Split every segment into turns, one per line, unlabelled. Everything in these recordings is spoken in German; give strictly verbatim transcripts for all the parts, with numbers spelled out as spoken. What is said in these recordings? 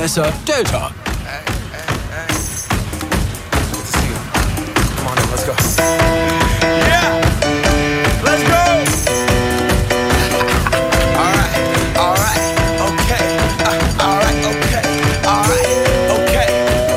besser Delta.
Hey, hey, hey. Good to see you. Come on in, let's go. Yeah! Let's go! Alright, alright, okay. Uh, alright, okay. Alright, okay.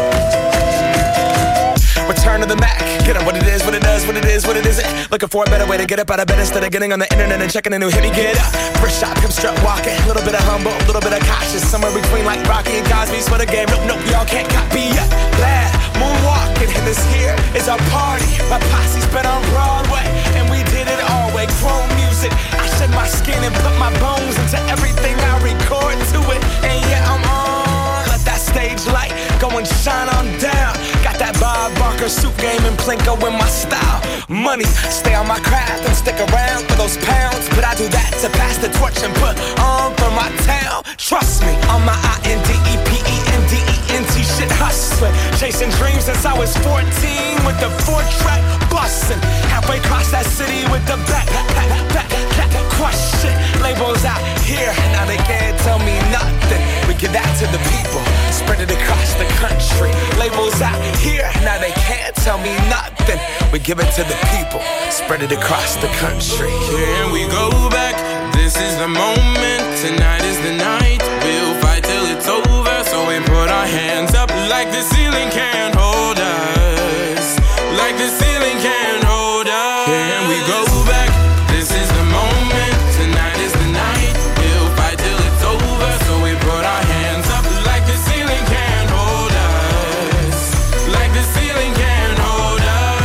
Return to the Mac. Get up what it is, what it does, what it is, what it isn't. Looking for a better way to get up out of bed instead of getting on the internet and checking a new hit. Me get up, first shot, come strut walking. A little bit of humble, a little bit of cautious. Somewhere between like Rocky and Cosby's for the game. Nope, nope, y'all can't copy yet. Glad moonwalking, and this here is our party. My posse's been on Broadway, and we did it all way. Chrome music, I shed my skin and put my bones into everything I record to it. And yeah, I'm on. Let that stage light go and shine on down. Got that Bob Barker suit game and Plinko in my style. Money, stay on my craft and stick around for those pounds. But I do that to pass the torch and put on for my town. Trust me, on my I N D E P E N D E N T shit hustling. Chasing dreams since I was fourteen with the four-track bustin'. Halfway across that city with the back, back, back, back, back, crush shit. Labels out here, now they can't tell me nothing. We give that to the people, spread it across the country. Labels out here, now they can't tell me nothing. We give it to the people, spread it across the country.
Can we go back? This is the moment, tonight is the night. We'll fight till it's over, so we put our hands up like the ceiling can't hold us. Like the ceiling can't hold us. Can we go back? This is the moment, tonight is the night. We'll fight till it's over, so we put our hands up like the ceiling can't hold us. Like the ceiling can't hold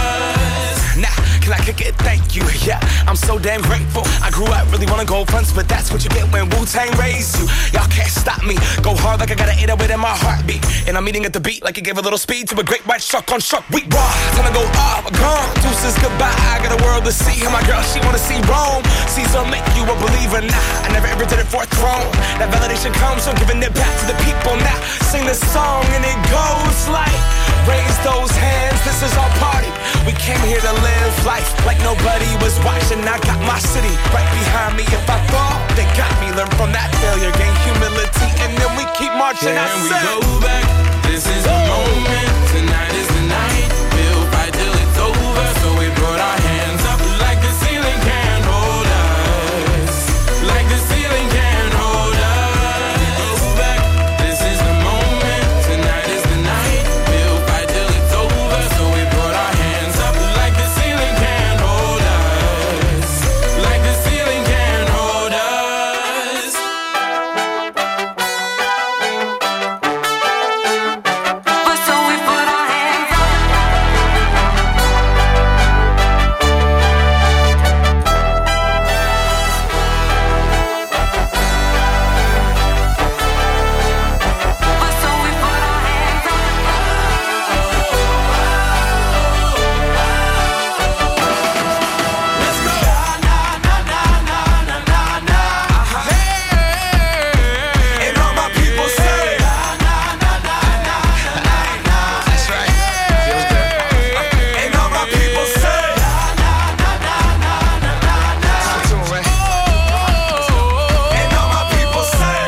us.
Nah, can I kick it? Thank you, yeah, I'm so damn grateful. I grew up really wanna go fronts, but that's what you get when Wu-Tang raised you. Y'all can't stop me, go hard like I got an eight oh eight in my heartbeat. And I'm eating at the beat like it gave a little speed to a great white shark on shark. We raw, time to go off, gone. Deuces goodbye, I got a world to see. And my girl, she wanna see Rome. Caesar make you a believer, nah, I never ever did it for a throne. That validation comes from giving it back to the people. Now sing this song and it goes like, raise those hands, this is our party. We came here to live life like nobody was watching. I got my city right behind me. If I fall, they got me. Learn from that failure, gain humility, and then we keep marching.
Can
I
we
said,
go back? This is the moment, tonight is the night. We'll fight till it's over, so we put our hands up like the ceiling can't hold us. Like the ceiling can't hold us. Go back, this is the moment, tonight is the night. We'll fight till it's over, so we put our hands up like the ceiling can't hold us. Like the ceiling can't hold us.
But so we put our hands up. But so we put our hands up.
let's go. Hey, and all my people say, that's right. Feels good. And all my people say, that's the tune, right? And all my people say,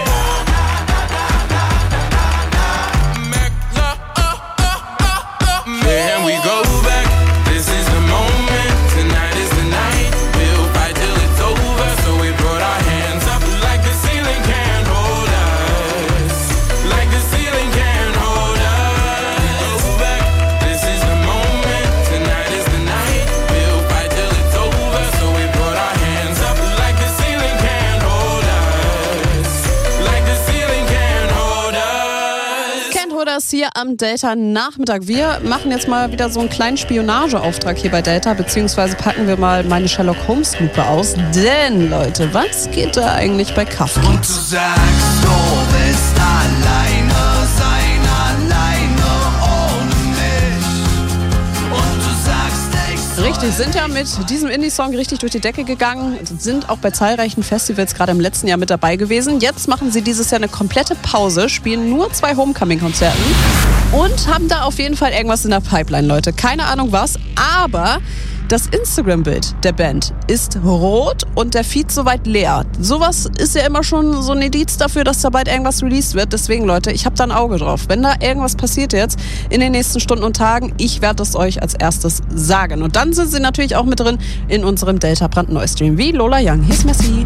Can we go back? This is the moment, tonight is the night. We'll fight till it's over, so we put our hands up like the ceiling can't hold us. Like the ceiling can't hold us. Go back, this is the moment, tonight is the night. We'll fight till it's over, so we put our hands up like the ceiling can't hold us. Like the ceiling can't hold us.
Kennt Hodas hier am Delta-Nachmittag. Wir machen jetzt mal wieder so einen kleinen Spionageauftrag hier bei Delta, beziehungsweise packen wir mal meine Sherlock-Holmes-Lupe aus. Denn, Leute, was geht da eigentlich bei Kafka?
Und du sagst, du bist alleine, sein alleine ohne mich. Und du sagst, ich soll
Richtig, sind ja mit diesem Indie-Song richtig durch die Decke gegangen, sind auch bei zahlreichen Festivals gerade im letzten Jahr mit dabei gewesen. Jetzt machen sie dieses Jahr eine komplette Pause, spielen nur zwei Homecoming-Konzerten und haben da auf jeden Fall irgendwas in der Pipeline, Leute. Keine Ahnung was, aber Das Instagram-Bild der Band ist rot und der Feed soweit leer. Sowas ist ja immer schon so ein Indiz dafür, dass da bald irgendwas released wird. Deswegen, Leute, ich habe da ein Auge drauf. Wenn da irgendwas passiert jetzt in den nächsten Stunden und Tagen, ich werde es euch als erstes sagen. Und dann sind sie natürlich auch mit drin in unserem Delta Brandneu-Stream wie Lola Young. Hier ist Messi.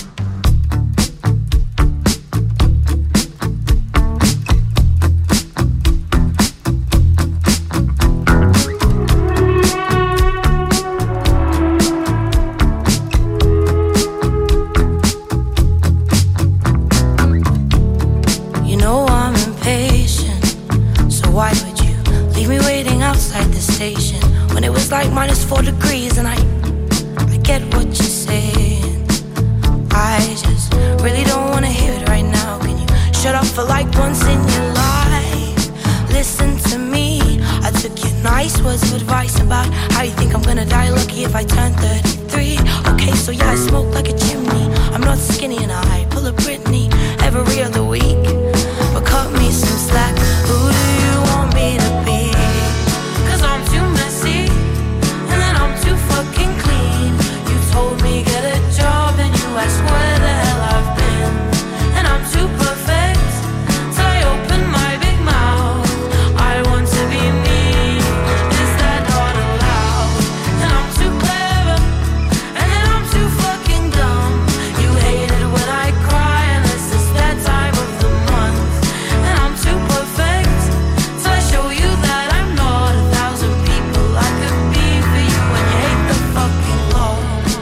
Like minus four degrees and I I get what you're saying. I just really don't wanna hear it right now. Can you shut up for like once in your life? Listen to me. I took your nice words of advice about how you think I'm gonna die lucky if I turn thirty-three. Okay, so yeah, I smoke like a chimney. I'm not skinny and I pull a Britney every other week. But cut me some slack. Who do you want me to be? Cause I'm too messy. Too fucking clean. You told me get a job and you asked where the hell I've been. And I'm too perfect, so I open my big mouth. I want to be me. Is that not allowed? And I'm too clever, and then I'm too fucking dumb. You hate it when I cry unless it's that time of the month. And I'm too perfect, so I show you that I'm not a thousand people I could be for you. Fucking Lord.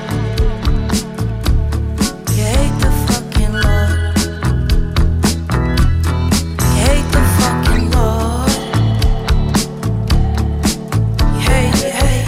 You hate the fucking Lord. You hate the fucking Lord. You hate, you hate.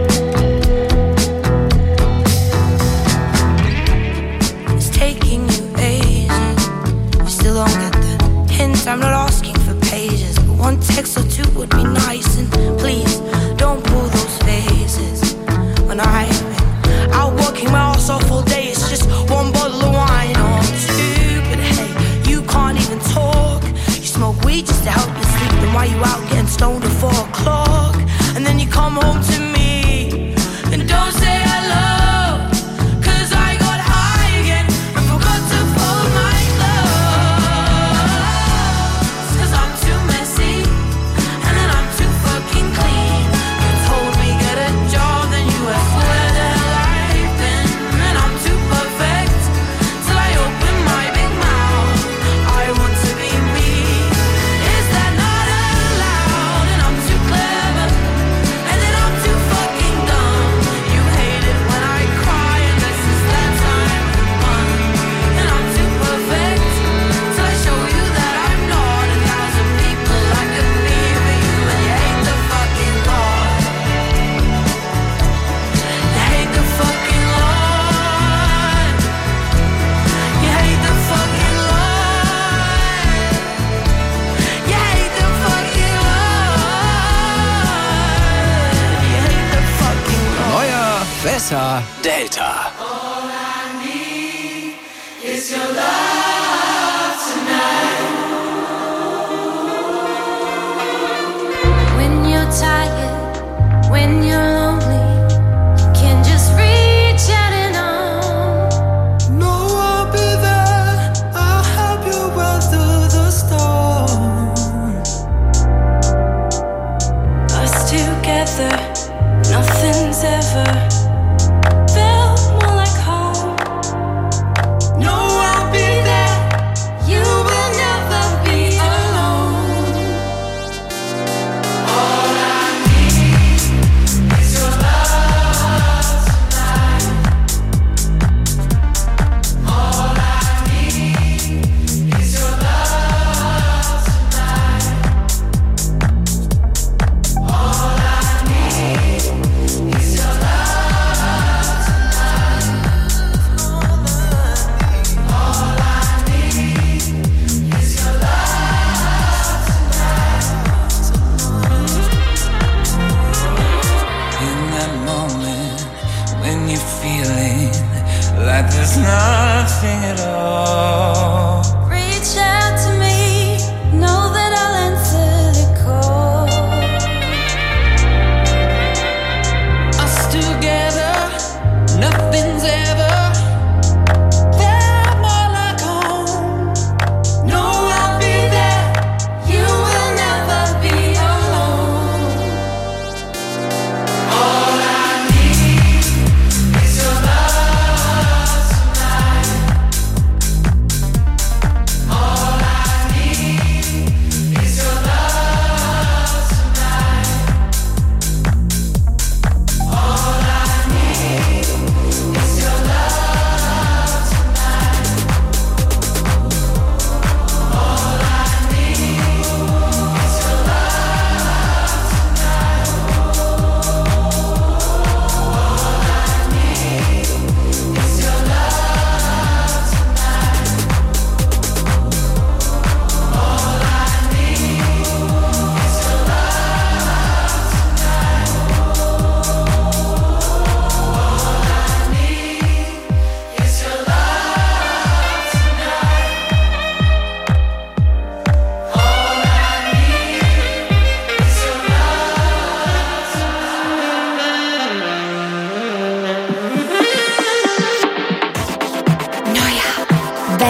It's taking you ages. You still don't get the hint. I'm not asking for pages, but one text or two would be nice. And please don't pull those faces. When I've been out working my ass off all day, it's just one bottle of wine. Oh, I'm stupid, hey, you can't even talk. You smoke weed just to help you sleep. Then why you out getting stoned at four o'clock? And then you come home to me and don't say hello. Cause I got high again and forgot to fold my clothes. Cause I'm too messy and then I'm too fucking clean. You told me get a job, then you asked where the hell I've been. And I'm too perfect till I open my big mouth. I want to be me. Is that not allowed? And I'm too clever, and then I'm too fucking dumb. You hate it when I cry unless it's that time of the month. And I'm too perfect till I show you that I'm not a thousand people I could be for you. And you hate the fucking Lord. You hate the fucking Lord. You hate the fucking Lord. You hate the fucking Lord. You hate the fucking Lord.
Neuer, besser, Delta.
All I need is your love tonight. When you're tired, when you're lonely, you can just reach out and on.
No, I'll be there. I'll help you weather the storm.
Us together, nothing's ever felt more like home.
No, I'll be there.
You will never be alone.
All I need is your love tonight. All I need is your love tonight. All I need is your love tonight. All I need is your love
In that moment when you're feeling like there's nothing at all.
Reach out to me, know that I'll answer the call.
Us two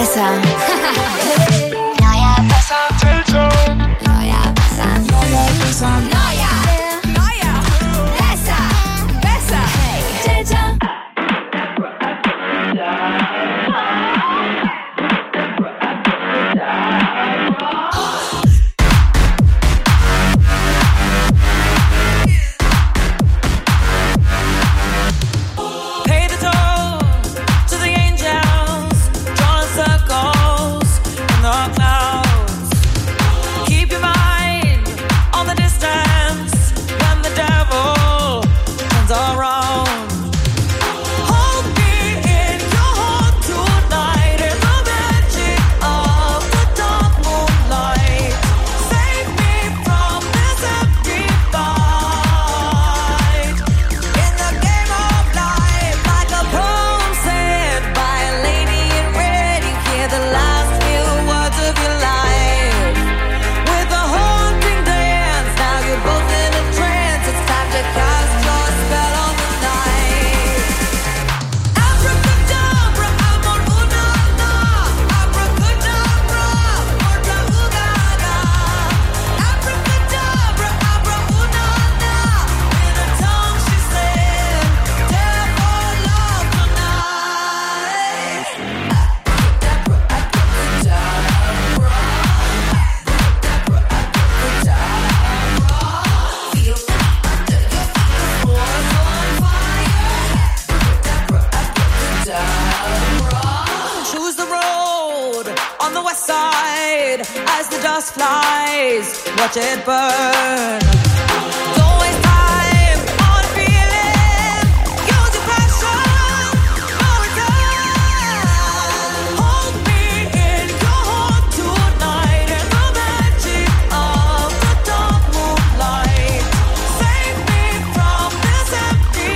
besser. Neuer, besser. Delta. Neuer, besser. Neuer, besser. Neuer. Neuer. Besser. Besser. Hey, Delta.
Watch it burn. Don't waste time on feeling. Use your passion. No return. Hold me in your heart tonight in the magic of the dark moonlight. Save me from this empty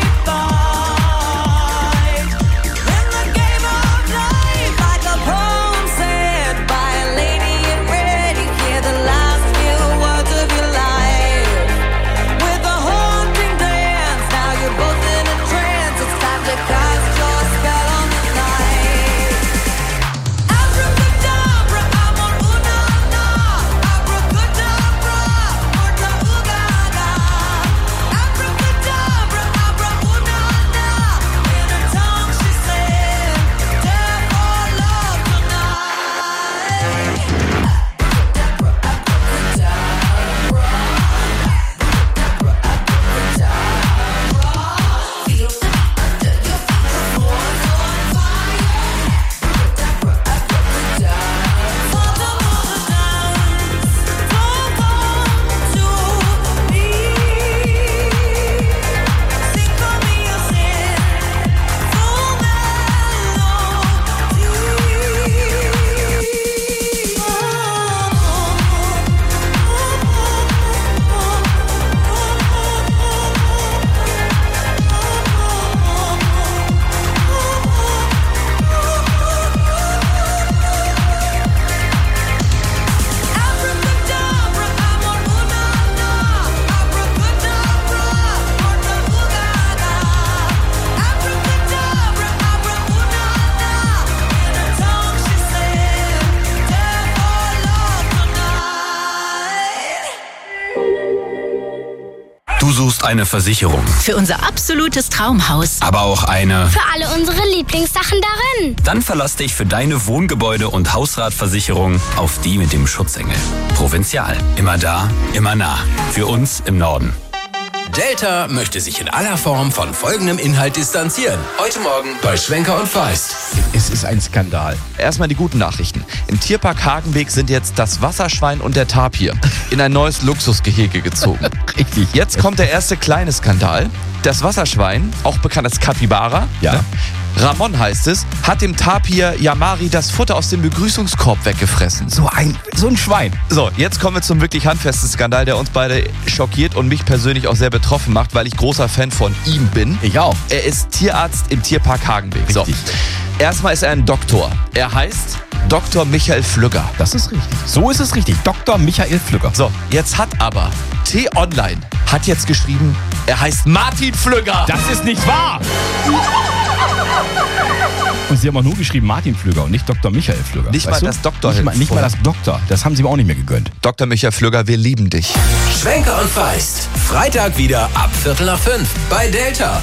fight. In the game of life, like a poem said by a lady in red, you hear the last words of your life. With a haunting dance, now you're both in a trance. It's time to cast your spell on the night. Abracadabra, amor una na. Abracadabra, morta ugaga. Abracadabra, abra una na. In her tongue she said, death or love tonight.
Du suchst eine Versicherung.
Für unser absolutes Traumhaus.
Aber auch eine...
Für alle unsere Lieblingssachen darin.
Dann verlass dich für deine Wohngebäude- und Hausratversicherung auf die mit dem Schutzengel. Provinzial. Immer da, immer nah. Für uns im Norden.
Delta möchte sich in aller Form von folgendem Inhalt distanzieren. Heute Morgen bei Schwenker und Feist.
Es ist ein Skandal.
Erstmal die guten Nachrichten. Im Tierpark Hagenbeek sind jetzt das Wasserschwein und der Tapir in ein neues Luxusgehege gezogen.
Richtig.
Jetzt kommt der erste kleine Skandal. Das Wasserschwein, auch bekannt als Capybara,
ja.
ne? Ramon heißt es, hat dem Tapir Yamari das Futter aus dem Begrüßungskorb weggefressen.
So ein, so ein Schwein.
So, jetzt kommen wir zum wirklich handfesten Skandal, der uns beide schockiert und mich persönlich auch sehr betroffen macht, weil ich großer Fan von ihm bin.
Ich auch.
Er ist Tierarzt im Tierpark Hagenbeek. So. Erstmal ist er ein Doktor. Er heißt Doktor Michael Flügger.
Das ist richtig. So ist es richtig. Doktor Michael Flügger.
So, jetzt hat aber T-Online hat jetzt geschrieben, er heißt Martin Flügger.
Das ist nicht wahr. Und sie haben auch nur geschrieben Martin Flügger und nicht Doktor Michael Flügger.
Nicht
weißt
mal
du?
das Doktor.
Nicht, mal, nicht mal das Doktor. Das haben sie mir auch nicht mehr gegönnt.
Doktor Michael Flügger, wir lieben dich.
Schwenker und Feist. Freitag wieder ab Viertel nach fünf bei Delta.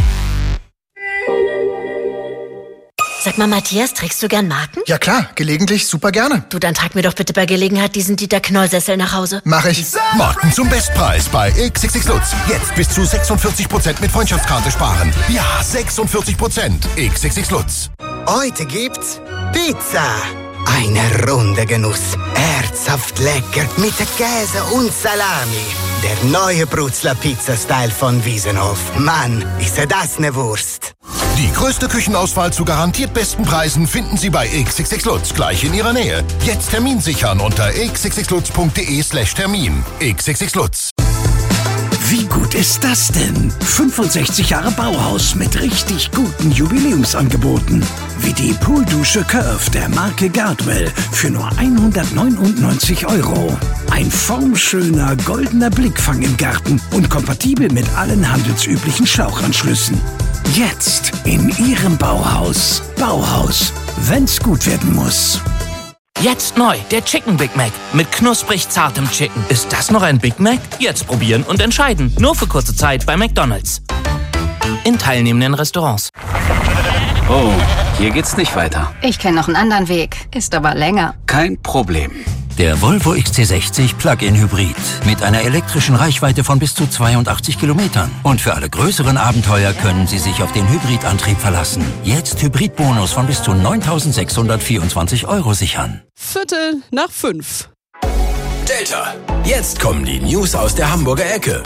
Sag mal, Matthias, trägst du gern Marken?
Ja klar, gelegentlich super gerne.
Du, dann trag mir doch bitte bei Gelegenheit diesen Dieter Knoll-Sessel nach Hause.
Mach ich.
Marken zum Bestpreis bei X X X Lutz. Jetzt bis zu sechsundvierzig Prozent mit Freundschaftskarte sparen. Ja, sechsundvierzig Prozent. X X X Lutz.
Heute gibt's Pizza. Eine runde Genuss. Herzhaft lecker mit Käse und Salami. Der neue Brutzler Pizza-Style von Wiesenhof. Mann, ist das ne Wurst.
Die größte Küchenauswahl zu garantiert besten Preisen finden Sie bei X X X Lutz gleich in Ihrer Nähe. Jetzt Termin sichern unter x x x lutz punkt d e slash Termin. X X X Lutz.
Wie gut ist das denn? fünfundsechzig Jahre Bauhaus mit richtig guten Jubiläumsangeboten. Wie die Pooldusche Curve der Marke Gardwell für nur hundertneunundneunzig Euro. Ein formschöner goldener Blickfang im Garten und kompatibel mit allen handelsüblichen Schlauchanschlüssen. Jetzt in Ihrem Bauhaus. Bauhaus, wenn's gut werden muss.
Jetzt neu, der Chicken Big Mac mit knusprig zartem Chicken. Ist das noch ein Big Mac? Jetzt probieren und entscheiden. Nur für kurze Zeit bei McDonald's. In teilnehmenden Restaurants.
Oh, hier geht's nicht weiter.
Ich kenne noch einen anderen Weg, ist aber länger.
Kein Problem.
Der Volvo X C sechzig Plug-in Hybrid mit einer elektrischen Reichweite von bis zu zweiundachtzig Kilometern. Und für alle größeren Abenteuer können Sie sich auf den Hybridantrieb verlassen. Jetzt Hybridbonus von bis zu neuntausendsechshundertvierundzwanzig Euro sichern.
Viertel nach fünf.
Delta. Jetzt kommen die News aus der Hamburger Ecke.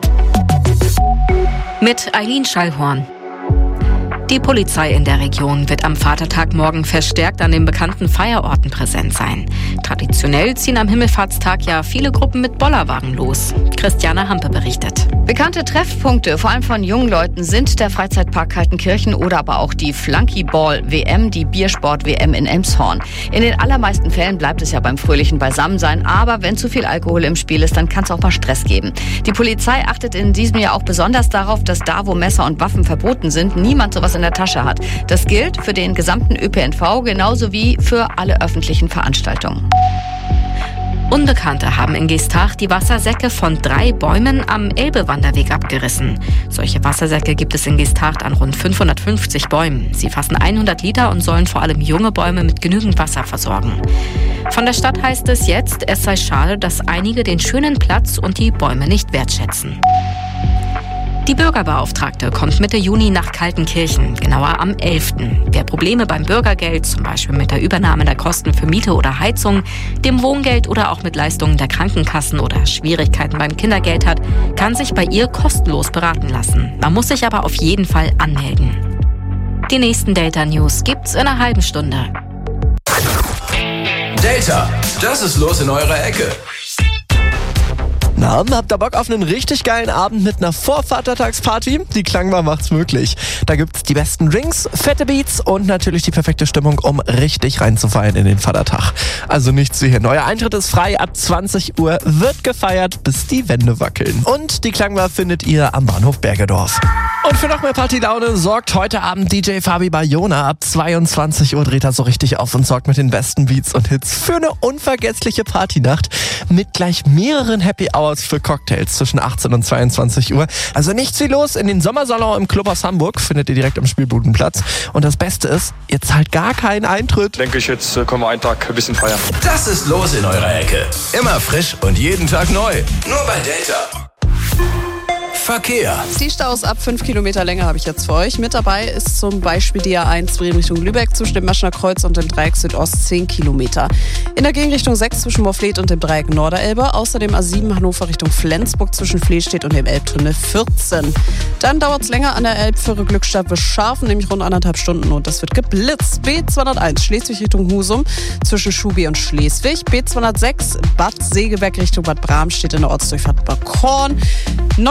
Mit Eileen Schallhorn. Die Polizei in der Region wird am Vatertag morgen verstärkt an den bekannten Feierorten präsent sein. Traditionell ziehen am Himmelfahrtstag ja viele Gruppen mit Bollerwagen los. Christiane Hampe berichtet.
Bekannte Treffpunkte, vor allem von jungen Leuten, sind der Freizeitpark Kaltenkirchen oder aber auch die Flunkyball-W M, die Biersport-W M in Elmshorn. In den allermeisten Fällen bleibt es ja beim fröhlichen Beisammensein, aber wenn zu viel Alkohol im Spiel ist, dann kann es auch mal Stress geben. Die Polizei achtet in diesem Jahr auch besonders darauf, dass da, wo Messer und Waffen verboten sind, niemand sowas in der Tasche hat. Das gilt für den gesamten Ö P N V genauso wie für alle öffentlichen Veranstaltungen.
Unbekannte haben in Geestach die Wassersäcke von drei Bäumen am Elbe-Wanderweg abgerissen. Solche Wassersäcke gibt es in Geestach an rund fünfhundertfünfzig Bäumen. Sie fassen hundert Liter und sollen vor allem junge Bäume mit genügend Wasser versorgen. Von der Stadt heißt es jetzt, es sei schade, dass einige den schönen Platz und die Bäume nicht wertschätzen. Die Bürgerbeauftragte kommt Mitte Juni nach Kaltenkirchen, genauer am elften Wer Probleme beim Bürgergeld, zum Beispiel mit der Übernahme der Kosten für Miete oder Heizung, dem Wohngeld oder auch mit Leistungen der Krankenkassen oder Schwierigkeiten beim Kindergeld hat, kann sich bei ihr kostenlos beraten lassen. Man muss sich aber auf jeden Fall anmelden. Die nächsten Delta News gibt's in einer halben Stunde.
Delta, das ist los in eurer Ecke.
Na, habt ihr Bock auf einen richtig geilen Abend mit einer Vorvatertagsparty? Die Klangbar macht's möglich. Da gibt's die besten Drinks, fette Beats und natürlich die perfekte Stimmung, um richtig reinzufeiern in den Vatertag. Also nichts wie hier. Neuer Eintritt ist frei, ab zwanzig Uhr wird gefeiert, bis die Wände wackeln. Und die Klangbar findet ihr am Bahnhof Bergedorf. Und für noch mehr Partylaune sorgt heute Abend D J Fabi Bayona. Ab zweiundzwanzig Uhr dreht er so richtig auf und sorgt mit den besten Beats und Hits für eine unvergessliche Partynacht mit gleich mehreren Happy Hours für Cocktails zwischen achtzehn und zweiundzwanzig Uhr. Also nichts wie los. In den Sommersalon im Club aus Hamburg findet ihr direkt am Spielbudenplatz. Und das Beste ist, ihr zahlt gar keinen Eintritt.
Denke ich, jetzt können wir einen Tag ein bisschen feiern.
Das ist los in eurer Ecke. Immer frisch und jeden Tag neu. Nur bei Delta. Verkehr.
Die Staus ab fünf Kilometer Länge habe ich jetzt für euch. Mit dabei ist zum Beispiel die A eins Bremen Richtung Lübeck zwischen dem Maschener Kreuz und dem Dreieck Südost zehn Kilometer. In der Gegenrichtung sechs zwischen Morfleet und dem Dreieck Norderelbe. Außerdem A sieben Hannover Richtung Flensburg zwischen Flehstedt und dem Elbtunnel vierzehn. Dann dauert es länger an der Elbführe Glückstadt bis Scharfen, nämlich rund anderthalb Stunden und das wird geblitzt. B zweihunderteins Schleswig Richtung Husum zwischen Schubi und Schleswig. B zweihundertsechs Bad Segeberg Richtung Bad Bramstedt in der Ortsdurchfahrt Bad Korn. Neumünster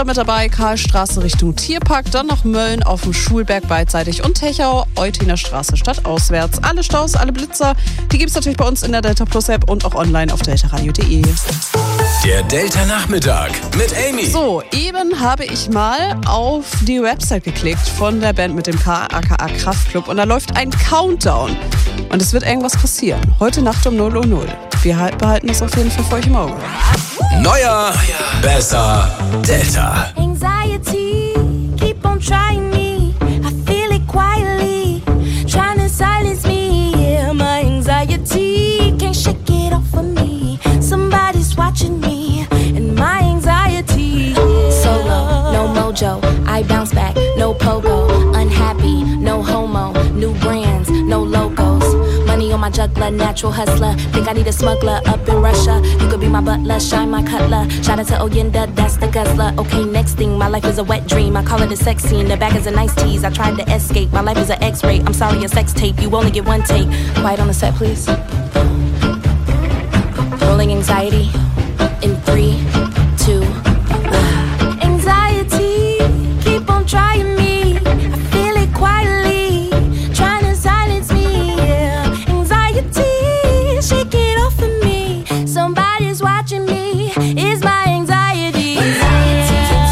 mit dabei, Karlstraße Richtung Tierpark, dann noch Mölln auf dem Schulberg beidseitig und Techau, Eutiner Straße stadtauswärts. Alle Staus, alle Blitzer, die gibt's natürlich bei uns in der Delta Plus App und auch online auf deltaradio punkt de.
Der Delta Nachmittag mit Amy.
So, eben habe ich mal auf die Website geklickt von der Band mit dem K, aka Kraftklub, und da läuft ein Countdown. Und es wird irgendwas passieren. Heute Nacht um null Uhr null. Wir behalten das auf jeden Fall für euch im Auge.
Neuer, besser, Delta.
Anxiety, keep on trying me. I feel it quietly, trying to silence me. Yeah, my anxiety can't shake it off of me. Somebody's watching me, and my anxiety. Solo, no mojo, I bounce back, no pogo. Unhappy, no homo, new brands, no logos. Money on my juggler, natural hustler. Think I need a smuggler up in Russia. You could be my butler, shine my cutler. Shout out to Oyenda, that's the guzzler. Okay, next thing, my life is a wet dream. I call it a sex scene, the back is a nice tease. I tried to escape, my life is an X-ray. I'm sorry, a sex tape, you only get one take. Quiet on the set, please. Rolling anxiety in three, two, one. Anxiety, keep on trying me. I feel it quietly, trying to silence me. Yeah. Anxiety, shake it off of me. Somebody's watching me. It's my anxiety. Anxiety,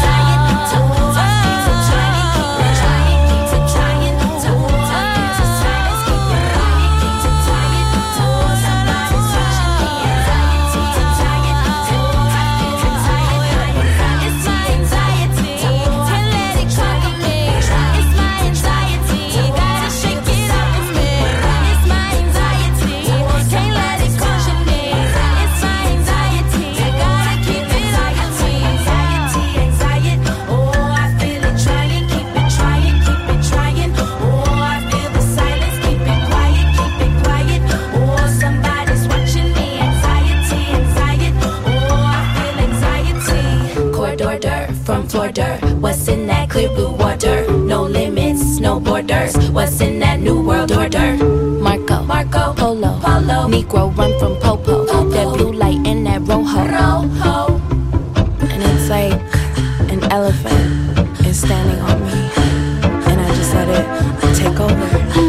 from Florida. What's in that clear blue water? No limits, no borders. What's in that new world order? Marco, Marco, Polo, Polo. Negro run from Popo. Popo. That blue light and that rojo. Rojo. And it's like an elephant is standing on me, and I just let it take over.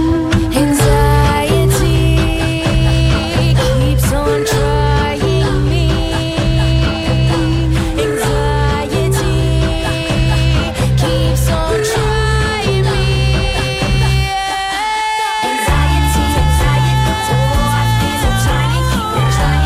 Trying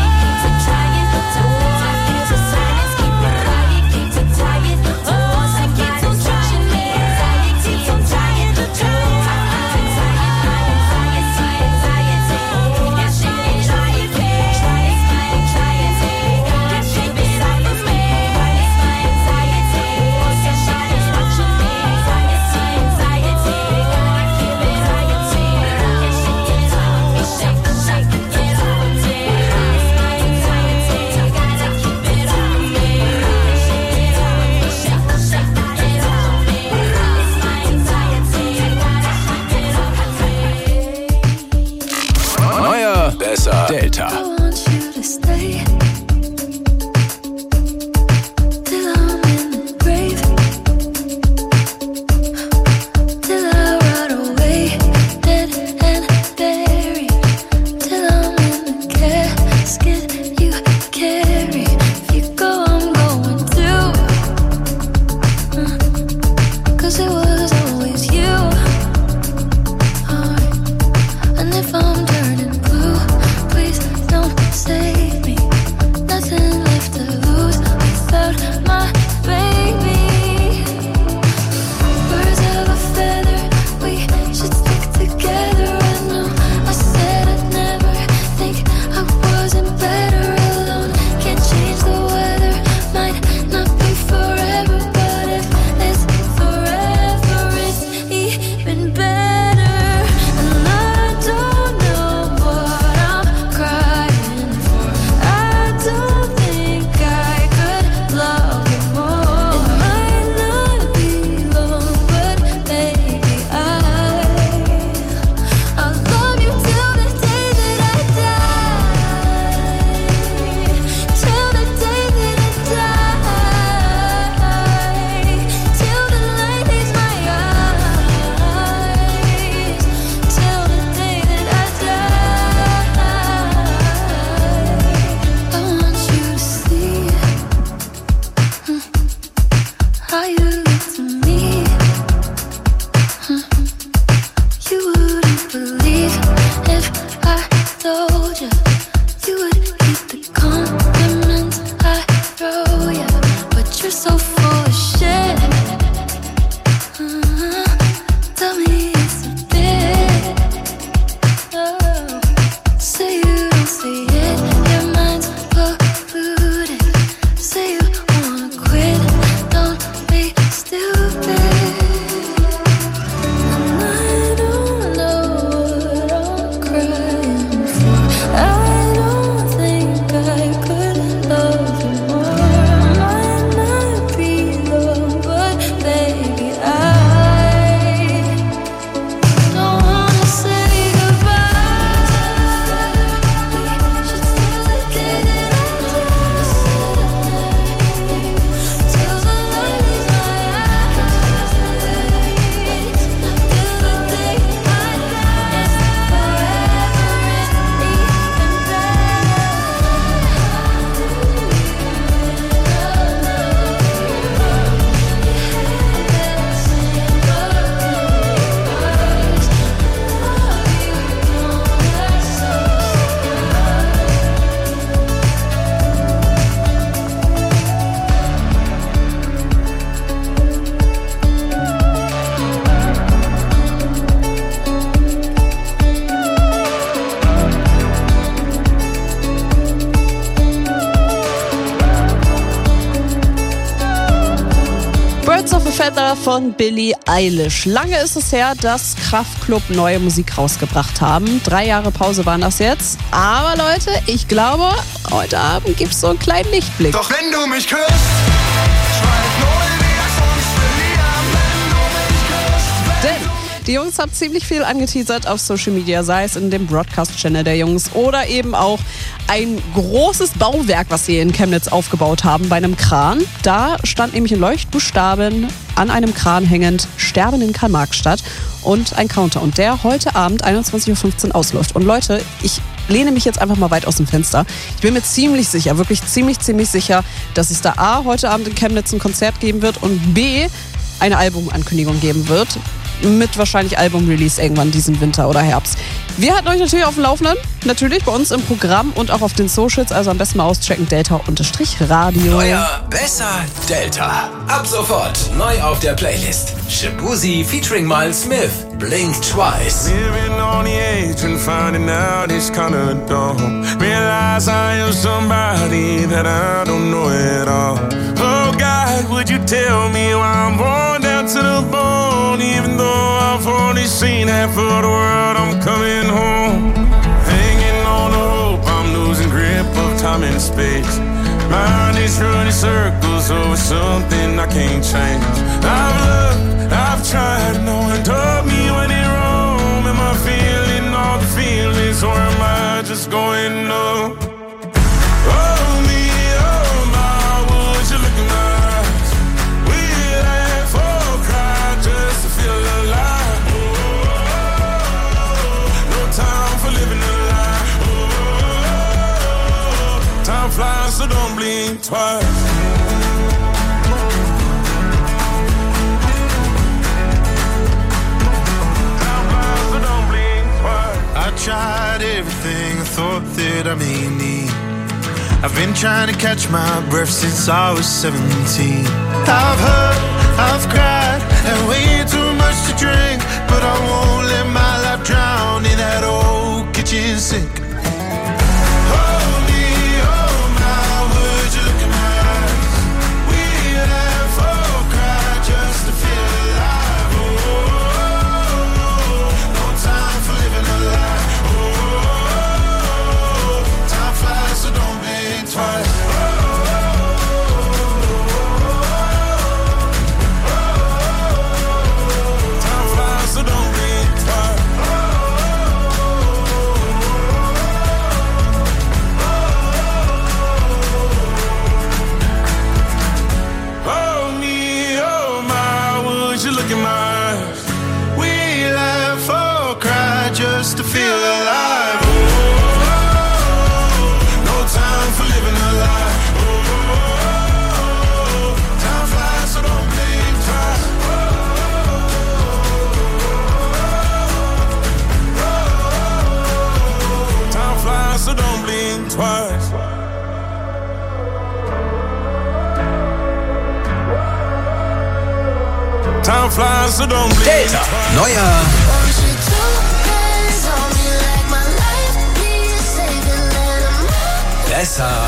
if I told you you would keep the compliments I throw you? But you're so full of shit. Uh-huh. Tell me it's a bit. Oh. Say you don't see it, your mind's polluted. Say you wanna quit, don't be stupid. And I don't know what I'm crying for. I don't think I could love you more. Might not be the one, but baby I don't wanna say goodbye. We should still get it till the light is my eyes. Till the day I die, forever is even
Birds of a Feather von Billie Eilish. Lange ist es her, dass Kraftklub neue Musik rausgebracht haben. Drei Jahre Pause waren das jetzt. Aber Leute, ich glaube, heute Abend gibt es so einen kleinen Lichtblick.
Doch wenn du mich küsst, schreib null, wie ich sonst verlieren, wenn du mich küsst.
Denn die Jungs haben ziemlich viel angeteasert auf Social Media, sei es in dem Broadcast-Channel der Jungs oder eben auch ein großes Bauwerk, was sie in Chemnitz aufgebaut haben bei einem Kran. Da stand nämlich in Leuchtbuchstaben an einem Kran hängend Sterben in Karl-Marx-Stadt und ein Counter. Und der heute Abend einundzwanzig Uhr fünfzehn ausläuft. Und Leute, ich lehne mich jetzt einfach mal weit aus dem Fenster. Ich bin mir ziemlich sicher, wirklich ziemlich, ziemlich sicher, dass es da A, heute Abend in Chemnitz ein Konzert geben wird und B, eine Albumankündigung geben wird. Mit wahrscheinlich Album-Release irgendwann diesen Winter oder Herbst. Wir halten euch natürlich auf dem Laufenden. Natürlich bei uns im Programm und auch auf den Socials. Also am besten mal auschecken. Delta-Radio.
Neuer, besser Delta. Ab sofort neu auf der Playlist. Shabuzi featuring Miles Smith. Blink Twice.
Living on the edge and finding out it's kinda dumb. Realize I am somebody that I don't know at all. Oh God, would you tell me why I'm worn down to the bone? Even though I've only seen half of the world, I'm coming home. Hanging on to hope, I'm losing grip of time and space. Mind is running circles over something I can't change. I've looked, I've tried, no one told me when in Rome. Am I feeling all the feelings or am I just going numb? Oh me, oh my, would you look in my eyes? We laugh or cry just to feel alive. Oh, no time for living a lie. Oh, time flies, so don't blink twice. I tried everything I thought that I may need. I've been trying to catch my breath since I was seventeen. I've hurt, I've cried, and way too much to drink. But I won't let my life drown in that old kitchen sink. Hold me, oh my, would you look in my eyes? We laugh or cry just to feel alive. Oh, no time for living a lie. So don't blink twice. Oh, time flies, so don't blink twice. Oh me, oh my, would you look in my eyes? We laugh or cry just to feel alive. Time for living a lie. Oh, time flies, so don't blink twice. Oh, think twice. Time flies, so don't blink
Delta,
twice.
neuer besser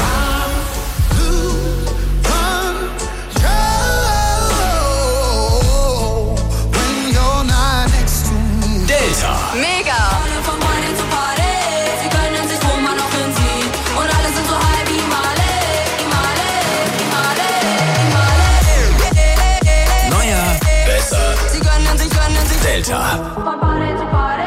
Delta.
Mega! Von Party zu Party, sie können sich, wo man noch hinsieht. Und alle sind so high wie Male, Male, Male, Male.
Neuer, besser.
Sie gönnen sich, gönnen sich.
Delta.
Von Party zu Party.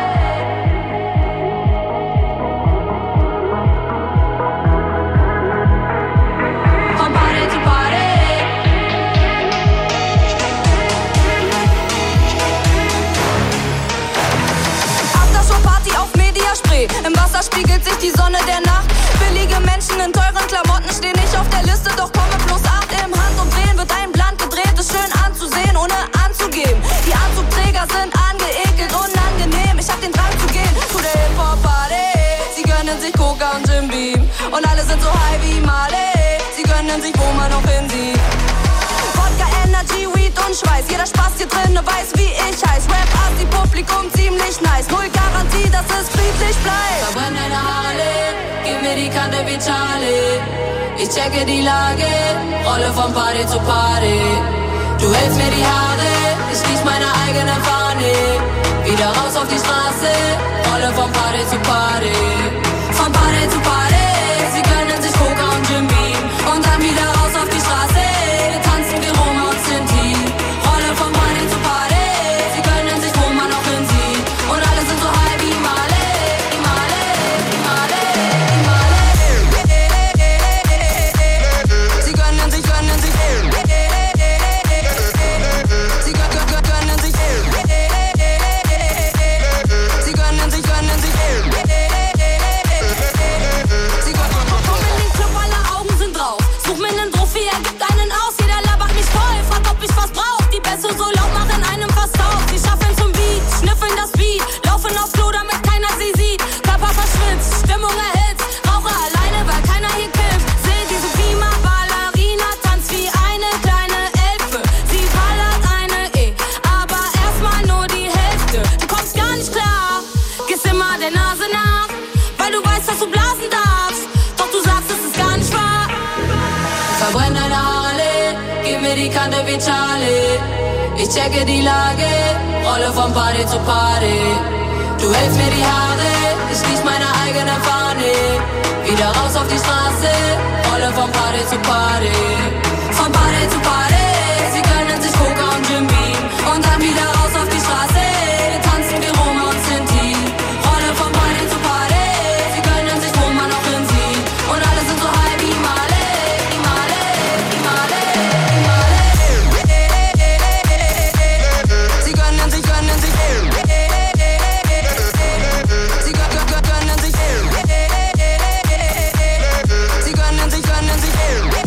Von Party zu Party. Aftershow-Party auf Mediaspray. Im Wasser spiegelt sich die Sonne der Nacht. Billige Menschen in teuren Klamotten stehen nicht auf der Liste, doch komme plus acht im Handumdrehen. Wird ein Blatt gedreht, ist schön anzusehen, ohne anzugeben. Die Anzugträger sind angeekelt, unangenehm. Ich hab den Drang zu gehen zu der Hip-Hop-Party. Sie gönnen sich Coca und Jim Beam. Und alle sind so high wie Marley. Sie gönnen sich, wo man noch hinsieht. Wodka, Energy, Weed und Schweiß. Jeder Spaß hier drinne weiß, wie ich heiß. Rap, Assi, Publikum ziemlich nice. Null Garantie, dass es friedlich bleibt. Verbrenn deine Haare, gib mir die Kante wie Charlie. Ich checke die Lage, rolle von Party zu Party. Du hältst mir die Haare, ich riech meine eigene Fahne. Wieder raus auf die Straße, rolle von Party zu Party. Von Party zu Party, sie gönnen sich Coca und Jim Beam. Und dann wieder raus auf die Straße, wir tanzen wie Roma und Sinti. Rolle von Party zu Party, sie gönnen sich, wo man noch hinsieht. Und alle sind so high wie Male, Male, Male, Male. Sie gönnen sich, gönnen sich. Sie gö- gö- gö- gönnen sich. Sie gönnen sich, gönnen sich. Sie gö- komm in den Club, alle Augen sind drauf. Such mir nen Profi, er gibt einen aus. Jeder labert mich voll, fragt, ob ich was brauch. Die Bässe so laut machen einem fast auf. Sie schaffen zum Beat, schnüffeln das Beat. Laufen auf Klo, damit keiner sie sieht. Körper verschwitzt, Stimmung erhitzt. Rauche alleine, weil keiner hier kifft. Seh diese Prima Ballerina, tanzt wie eine kleine Elfe. Sie ballert eine E, aber erstmal nur die Hälfte. Du kommst gar nicht klar, gehst immer der Nase nach. Weil du weißt, dass du blasen darfst. Doch du sagst, es ist gar nicht wahr. Verbrenn deine Haare, gib mir die Kante wie Charlie. Ich checke die Lage, rolle von Party zu Party. Du hältst mir die Haare, ich riech meine eigene Fahne. Wieder raus auf die Straße, rolle von Party zu Party. Von Party zu Party, sie gönnen sich Coca und Jim Beam. Und dann wieder raus auf die Straße, wir tanzen wie Roma und Sinti. Rolle von Party zu Party, sie gönnen sich, wo man noch hinsieht. Und alle sind so high wie Male, Male, Male, Male. Sie gönnen sich, gönnen sich. Sie gö- gö- gö- gönnen sich. Sie gönnen sich, gönnen sich.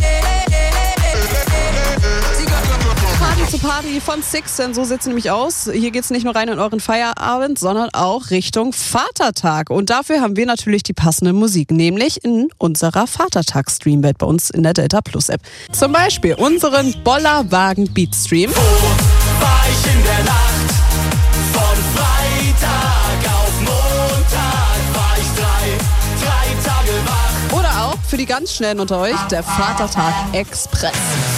Sie gö-
Party zu Party von Six, denn so sieht's nämlich aus. Hier geht's nicht nur rein in euren Feierabend, sondern auch Richtung Vatertag. Und dafür haben wir natürlich die passende Musik, nämlich in unserer Vatertag-Streamwelt bei uns in der Delta Plus App. Zum Beispiel unseren Bollerwagen Beatstream.
War ich in der Nacht von Freitag auf Montag, war ich drei, drei Tage wach.
Oder auch für die ganz Schnellen unter euch, der Vatertag Express.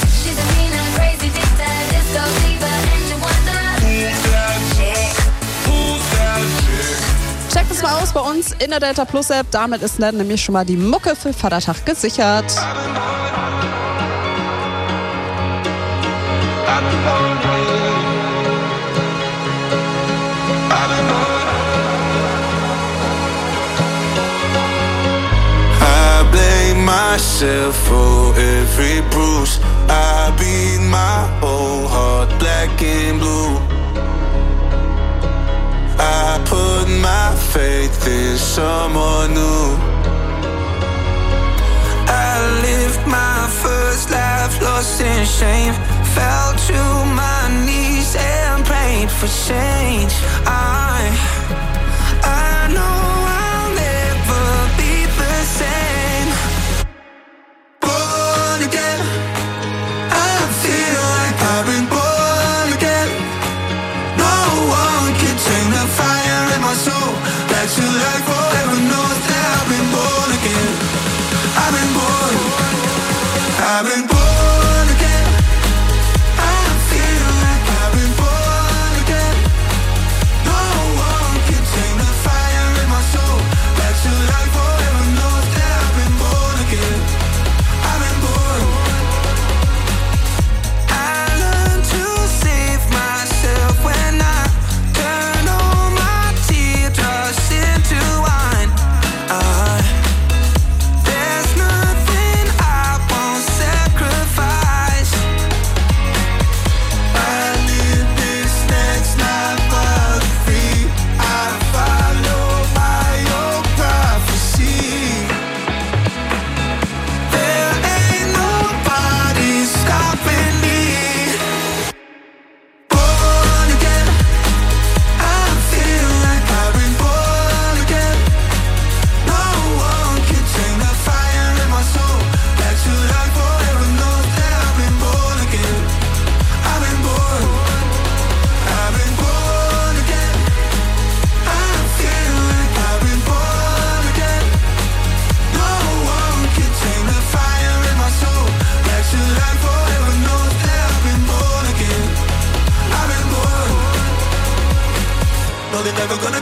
Checkt es mal aus bei uns in der Delta Plus App. Damit ist dann nämlich schon mal die Mucke für Vatertag gesichert.
I blame myself for every bruise. I beat my whole heart black and blue. I put my faith in someone new. I lived my first life lost in shame. Fell to my knees and prayed for change. I, I know I'll never be the same.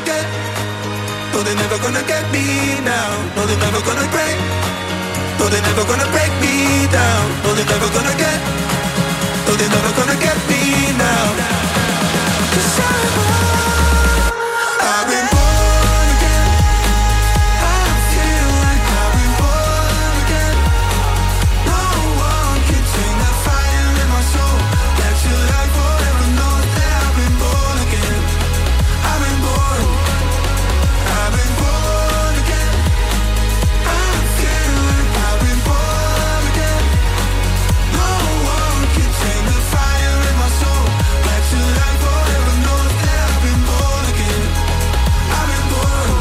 get. No, they're never gonna get me now. No, they're never gonna break. No, they're never gonna break me down. No, they're never gonna get. No, they're never gonna get me now. 'Cause I'm born, I've been born again. I feel like I've been born again. No one can take that fire in my soul. That you like forever knows that I've been born again. I've been born. I've been born again. I feel like I've been born again. No one can take the fire in my soul. That you like forever knows that I've been born again. I've been born.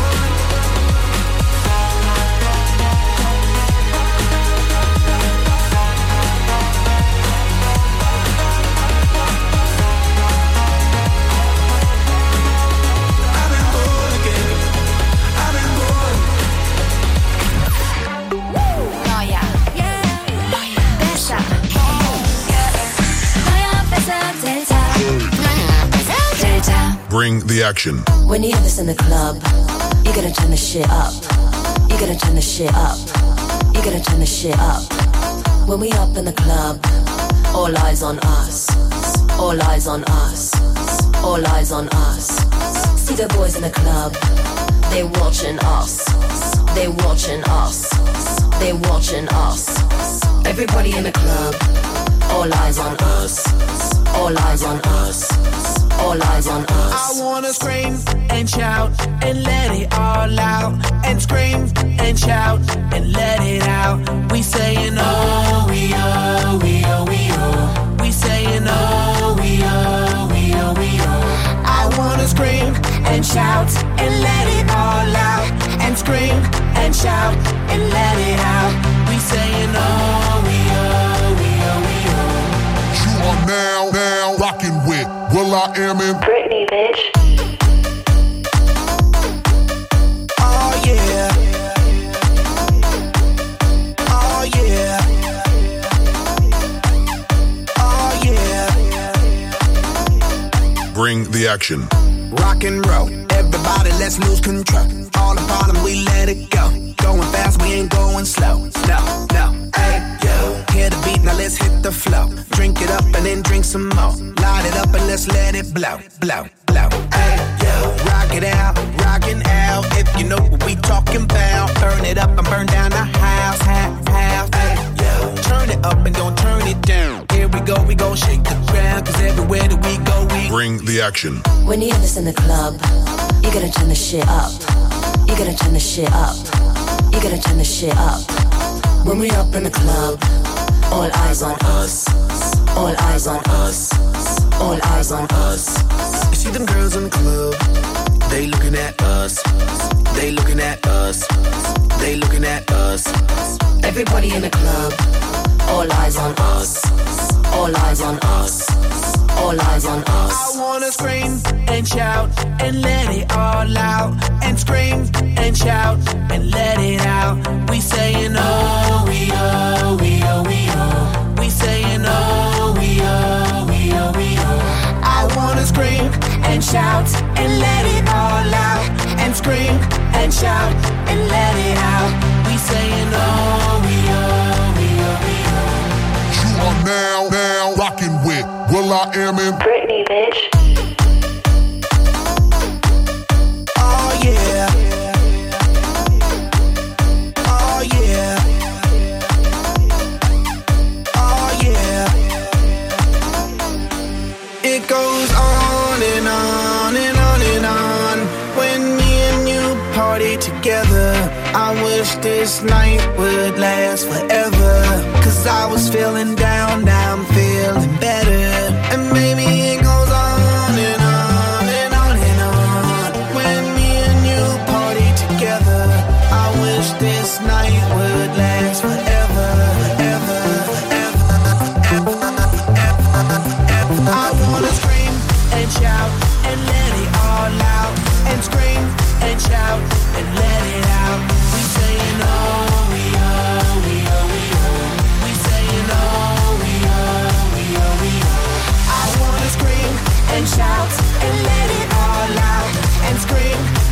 I've been born again. I've been born.
Neuer, besser, neuer, besser, Delta, neuer, besser, Delta.
Bring the action.
When you have this in the club, you're gonna turn the shit up. You're gonna turn the shit up. You're gonna turn the shit up. When we up in the club, all eyes on us. All eyes on us. All eyes on us. See the boys in the club, they watching us. They watching us. They watching us. Everybody in the club, all eyes on us. All eyes on us. All eyes on us.
I wanna scream and shout and let it all out. And scream and shout and let it out. We saying oh, we oh, we oh, we oh. We saying oh, we oh, we oh, we oh. I wanna scream and shout and let it all out. And scream and shout and let it out. We saying oh, we oh, we oh, we oh.
You are now, now rocking with Will I Am in
Britney, bitch.
Oh yeah. Oh yeah. Oh yeah.
Bring the action.
Rock and roll, everybody let's lose control. All the bottom we let it go. Going fast, we ain't going slow. No, no, hey, yo. Hear the beat, now let's hit the flow. Drink it up and then drink some more. Light it up and let's let it blow, blow, blow. Hey, yo. Rock it out, rockin' out. If you know what we talking about. Burn it up and burn down the house, half, half. Hey, yo. Turn it up and don't turn it down. Here we go, we go shake the ground. Cause everywhere that we go, we
Bring the action.
When you have this in the club, you're gonna turn the shit up. You're gonna turn the shit up. You're gonna turn the shit up. When we up in the club, all eyes on us. All eyes on us. All eyes on us.
You see them girls in the club, they looking at us. They looking at us. They looking at us.
Everybody in the club, all eyes on us. All eyes on us. All eyes on us.
I wanna scream and shout and let it all out. And scream and shout and let it out. We saying oh, we oh, we oh, we oh. We saying oh, we oh, we oh, we oh. I wanna scream and shout and let it all out. And scream and shout and let it out. We saying oh, we oh, we oh, we oh.
You are now, now rocking with Will I Am in
Britney, bitch.
Oh yeah. Oh yeah. Oh yeah. It goes on and on and on and on. When me and you party together, I wish this night would last forever. Cause I was feeling down, now I'm feeling better. And maybe it goes on and on and on and on. When me and you party together, I wish this night would last forever, forever, forever, forever, forever, forever. I wanna scream and shout and let it all out. And scream and shout and let it out. We saying oh, we oh, we oh, we oh. We saying oh, we oh, we oh, we oh. I wanna scream and shout and let it all out. And scream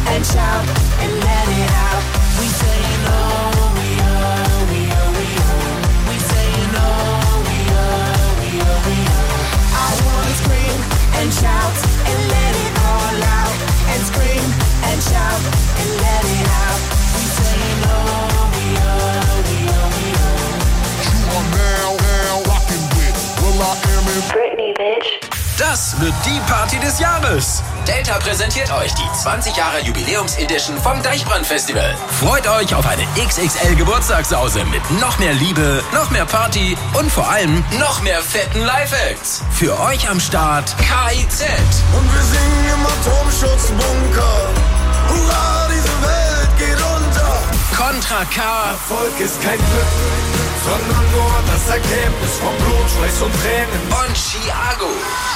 das wird die Party des Jahres. Delta präsentiert euch die zwanzig Jahre Jubiläums-Edition vom Deichbrand-Festival. Freut euch auf eine X X L-Geburtstagssause mit noch mehr Liebe, noch mehr Party und vor allem noch mehr fetten Live-Acts. Für euch am Start K I Z.
Und wir singen im Atomschutzbunker. Hurra, diese Welt geht unter.
Contra K.
Erfolg ist kein Glück, sondern nur das Ergebnis von Blut, Schweiß und Tränen.
Und Chiago.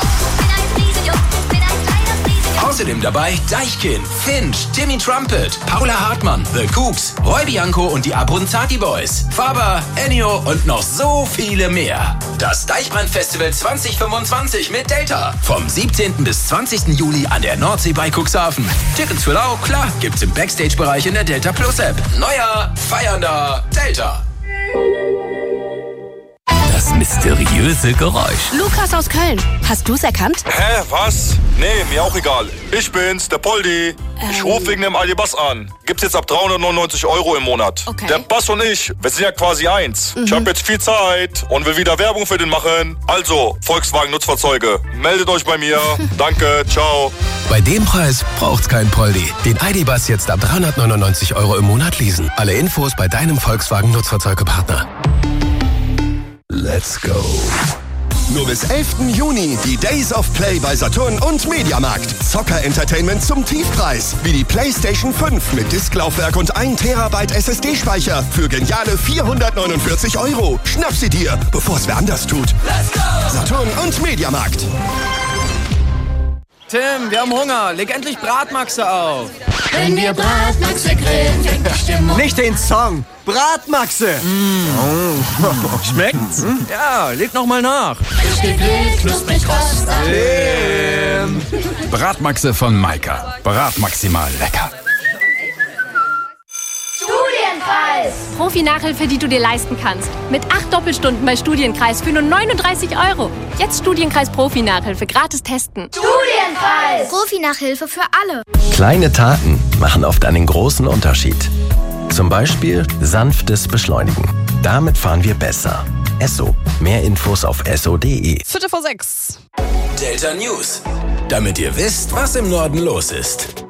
Außerdem dabei Deichkind, Finch, Timmy Trumpet, Paula Hartmann, The Cooks, Roy Bianco und die Abruzzati Boys, Faber, Ennio und noch so viele mehr. Das Deichbrand-Festival zwanzig fünfundzwanzig mit Delta. Vom siebzehnten bis zwanzigsten Juli an der Nordsee bei Cuxhaven. Tickets für Lau, klar, gibt's im Backstage-Bereich in der Delta Plus App. Neuer, feiernder Delta.
Das mysteriöse Geräusch.
Lukas aus Köln. Hast du's erkannt?
Hä, was? Nee, mir auch egal. Ich bin's, der Poldi. Ähm. Ich ruf wegen dem Aldi-Bass an. Gibt's jetzt ab dreihundertneunundneunzig Euro im Monat.
Okay.
Der Bass und ich, wir sind ja quasi eins.
Mhm.
Ich hab jetzt viel Zeit und will wieder Werbung für den machen. Also, Volkswagen Nutzfahrzeuge, meldet euch bei mir. Danke, ciao.
Bei dem Preis braucht's kein Poldi. Den Aldi-Bass jetzt ab dreihundertneunundneunzig Euro im Monat leasen. Alle Infos bei deinem Volkswagen Nutzfahrzeugepartner.
Let's go. Nur bis elften Juni die Days of Play bei Saturn und Mediamarkt. Zocker-Entertainment zum Tiefpreis. Wie die PlayStation fünf mit Disklaufwerk und ein Terabyte S S D-Speicher für geniale vierhundertneunundvierzig Euro. Schnapp sie dir, bevor es wer anders tut. Let's go. Saturn und Mediamarkt.
Tim, wir haben Hunger. Leg endlich Bratmaxe auf.
Wenn wir Bratmaxe grillen, fängt die Stimmung.
Nicht den Song. Bratmaxe. Mm. Oh. Schmeckt's? Mm. Ja, leg noch mal nach.
Frisch gegrillt, knusprig Rost am
Tim.
Bratmaxe von Maika. Brat maximal lecker.
Studienkreis. Profi-Nachhilfe, die du dir leisten kannst. Mit acht Doppelstunden bei Studienkreis für nur neununddreißig Euro. Jetzt Studienkreis Profi-Nachhilfe gratis testen. Studienkreis.
Profi-Nachhilfe für alle.
Kleine Taten machen oft einen großen Unterschied. Zum Beispiel sanftes Beschleunigen. Damit fahren wir besser. Esso. Mehr Infos auf esso punkt de.
Viertel vor sechs.
Delta News. Damit ihr wisst, was im Norden los ist.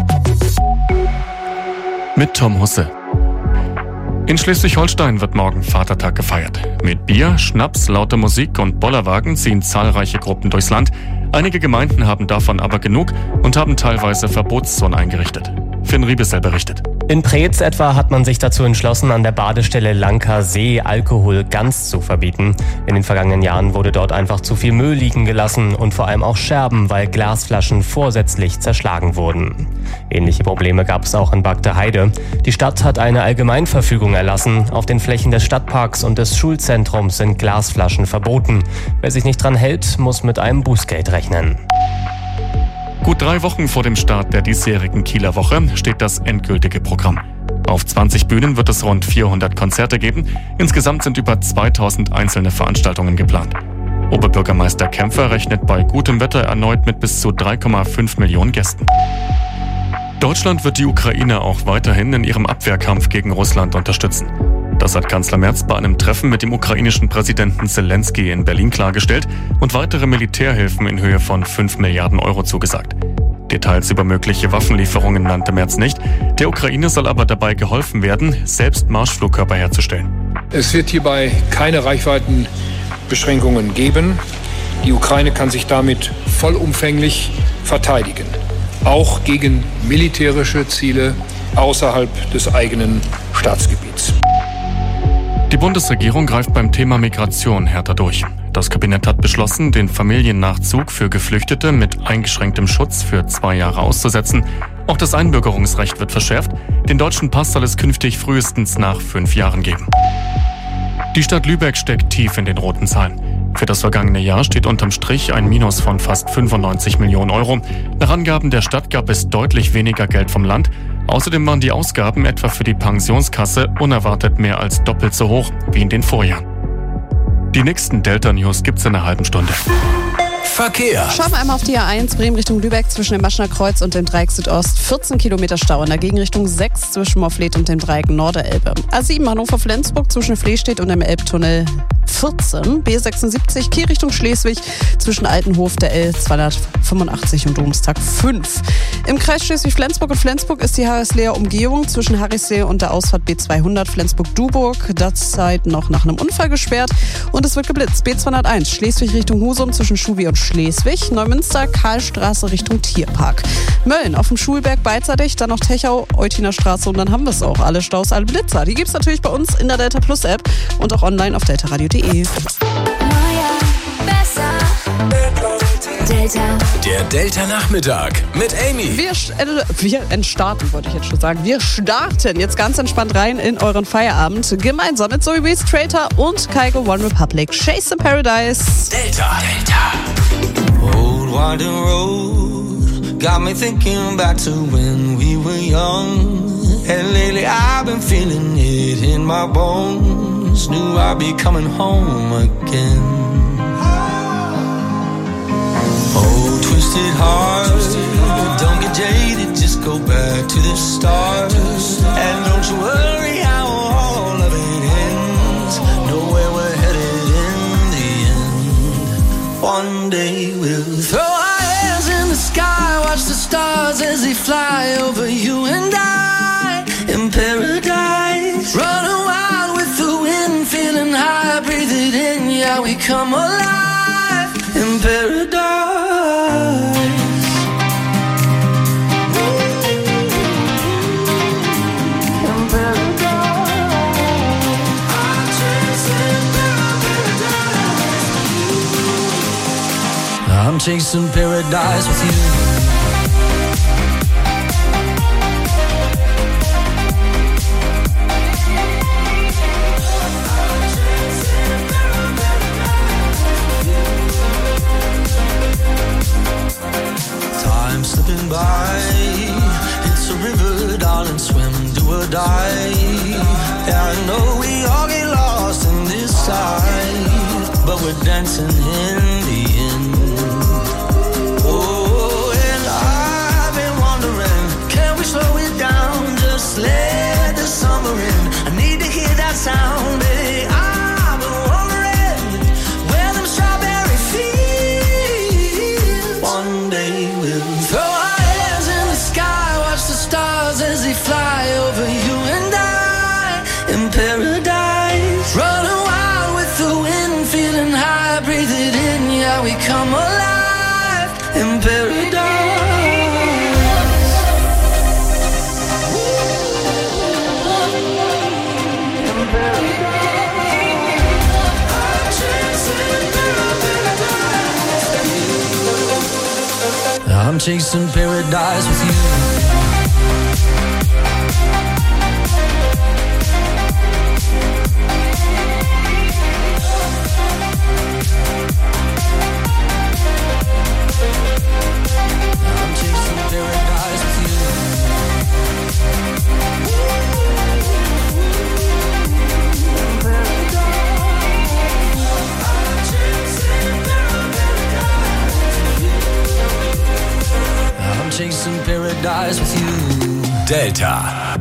Mit Tom Husse. In Schleswig-Holstein wird morgen Vatertag gefeiert. Mit Bier, Schnaps, lauter Musik und Bollerwagen ziehen zahlreiche Gruppen durchs Land. Einige Gemeinden haben davon aber genug und haben teilweise Verbotszonen eingerichtet. Finn Riebesel berichtet.
In Preetz etwa hat man sich dazu entschlossen, an der Badestelle Lanker See Alkohol ganz zu verbieten. In den vergangenen Jahren wurde dort einfach zu viel Müll liegen gelassen und vor allem auch Scherben, weil Glasflaschen vorsätzlich zerschlagen wurden. Ähnliche Probleme gab es auch in Bagdeheide. Die Stadt hat eine Allgemeinverfügung erlassen. Auf den Flächen des Stadtparks und des Schulzentrums sind Glasflaschen verboten. Wer sich nicht dran hält, muss mit einem Bußgeld rechnen.
Gut drei Wochen vor dem Start der diesjährigen Kieler Woche steht das endgültige Programm. Auf zwanzig Bühnen wird es rund vierhundert Konzerte geben. Insgesamt sind über zweitausend einzelne Veranstaltungen geplant. Oberbürgermeister Kämpfer rechnet bei gutem Wetter erneut mit bis zu drei Komma fünf Millionen Gästen. Deutschland wird die Ukraine auch weiterhin in ihrem Abwehrkampf gegen Russland unterstützen. Das hat Kanzler Merz bei einem Treffen mit dem ukrainischen Präsidenten Zelensky in Berlin klargestellt und weitere Militärhilfen in Höhe von fünf Milliarden Euro zugesagt. Details über mögliche Waffenlieferungen nannte Merz nicht. Der Ukraine soll aber dabei geholfen werden, selbst Marschflugkörper herzustellen.
Es wird hierbei keine Reichweitenbeschränkungen geben. Die Ukraine kann sich damit vollumfänglich verteidigen, auch gegen militärische Ziele außerhalb des eigenen Staatsgebiets.
Die Bundesregierung greift beim Thema Migration härter durch. Das Kabinett hat beschlossen, den Familiennachzug für Geflüchtete mit eingeschränktem Schutz für zwei Jahre auszusetzen. Auch das Einbürgerungsrecht wird verschärft. Den deutschen Pass soll es künftig frühestens nach fünf Jahren geben. Die Stadt Lübeck steckt tief in den roten Zahlen. Für das vergangene Jahr steht unterm Strich ein Minus von fast fünfundneunzig Millionen Euro. Nach Angaben der Stadt gab es deutlich weniger Geld vom Land. Außerdem waren die Ausgaben etwa für die Pensionskasse unerwartet mehr als doppelt so hoch wie in den Vorjahren. Die nächsten Delta-News gibt's in einer halben Stunde.
Verkehr.
Schauen wir einmal auf die A eins Bremen Richtung Lübeck zwischen dem Maschner Kreuz und dem Dreieck Südost. vierzehn Kilometer Stau. In der Gegenrichtung sechs zwischen Morfleet und dem Dreieck Norderelbe. A sieben Hannover-Flensburg zwischen Flehstedt und dem Elbtunnel. vierzehn. B sechsundsiebzig Kiel Richtung Schleswig zwischen Altenhof der L zweihundertfünfundachtzig und Domstag fünf. Im Kreis Schleswig-Flensburg und Flensburg ist die Harrisleer Umgehung zwischen Harrislee und der Ausfahrt B zweihundert Flensburg-Duburg derzeit noch nach einem Unfall gesperrt und es wird geblitzt. B zweihunderteins Schleswig Richtung Husum zwischen Schuwi und Schleswig. Neumünster Karlstraße Richtung Tierpark. Mölln auf dem Schulberg beidseitig, dann noch Techau, Eutiner Straße und dann haben wir es auch. Alle Staus, alle Blitzer. Die gibt's natürlich bei uns in der Delta Plus App und auch online auf delta radio punkt de.
Delta. Der Delta-Nachmittag mit Amy.
Wir, äh, wir entstarten, wollte ich jetzt schon sagen. Wir starten jetzt ganz entspannt rein in euren Feierabend. Gemeinsam mit Zoe Wees, Traitor und Kygo One Republic. Chase in Paradise.
Delta. Delta.
Old winding road got me thinking back to when we were young. And lately I've been feeling it in my bones. Knew I'd be coming home again. Oh, twisted heart, don't get jaded, just go back to the start. And don't you worry how all of it ends. Know where we're headed in the end. One day we'll throw our hands in the sky, watch the stars as they fly over you and I. In paradise, running wild with the wind, feeling high, breathe it in, yeah, we come alive. In paradise. I'm chasing paradise with you. Time slipping by, it's a river, darling, swim, do or die. Yeah, I know we all get lost in this tide, but we're dancing in the end. Oh, and I've been wondering, can we slow it down? Just let the summer in. I need to hear that sound, baby. I've been wondering where them strawberry fields. One day we'll throw our hands in the sky, watch the stars as they fly over you and I. In paradise, running wild with the wind, feeling high, breathe it in, yeah, we come alive. In paradise. I'm chasing paradise with you. Chasing paradise with you.
Delta.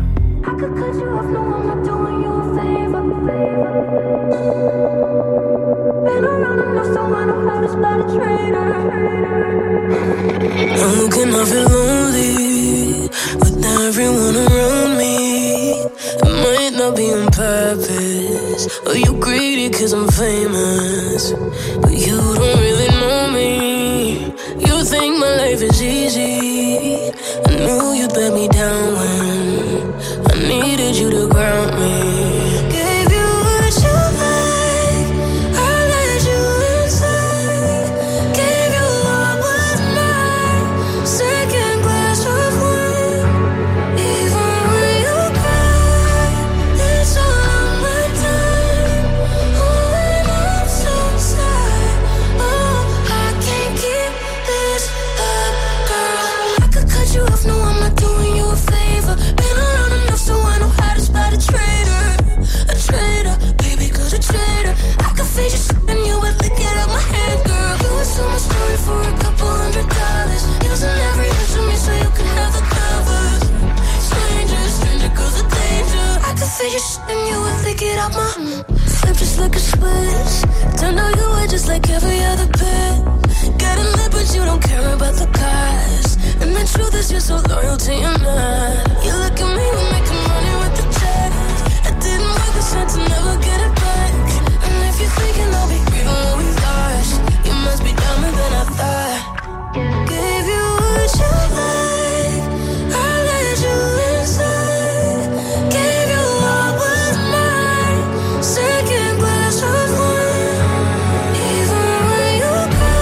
I'm looking, I feel lonely with everyone around me. It might not be on purpose, or you greedy cause I'm famous, but you don't really know me. You think my life is easy. I knew you'd let me down when I needed you to ground me. Gave you what you like, I let you inside. Gave you what was mine, second glass of wine. Even when you cry, it's all my time. Oh, and I'm so sad. Oh, I can't keep this up, girl. I could cut you off, no, I'm not doing you a favor. Been around enough so I know how to spot a traitor. A traitor, baby, cause a traitor. I could face you and you would lick it out my hand, girl. You would sell my story for a couple hundred dollars. Using every inch of me so you can have the covers. Stranger, stranger, cause a danger. I could face you and you would lick it out my flip just like a switch. Turned out you were just like every other bitch. Got a lip but you don't care about the cost. And the truth is you're so loyal to your man. You look at me, we're making money with the check. I didn't work this hard to never get it back. And if you're thinking I'll be grieving what we lost, you must be dumber than I thought. Gave you what you like, I let you inside. Gave you all was mine, second glass of wine. Even when you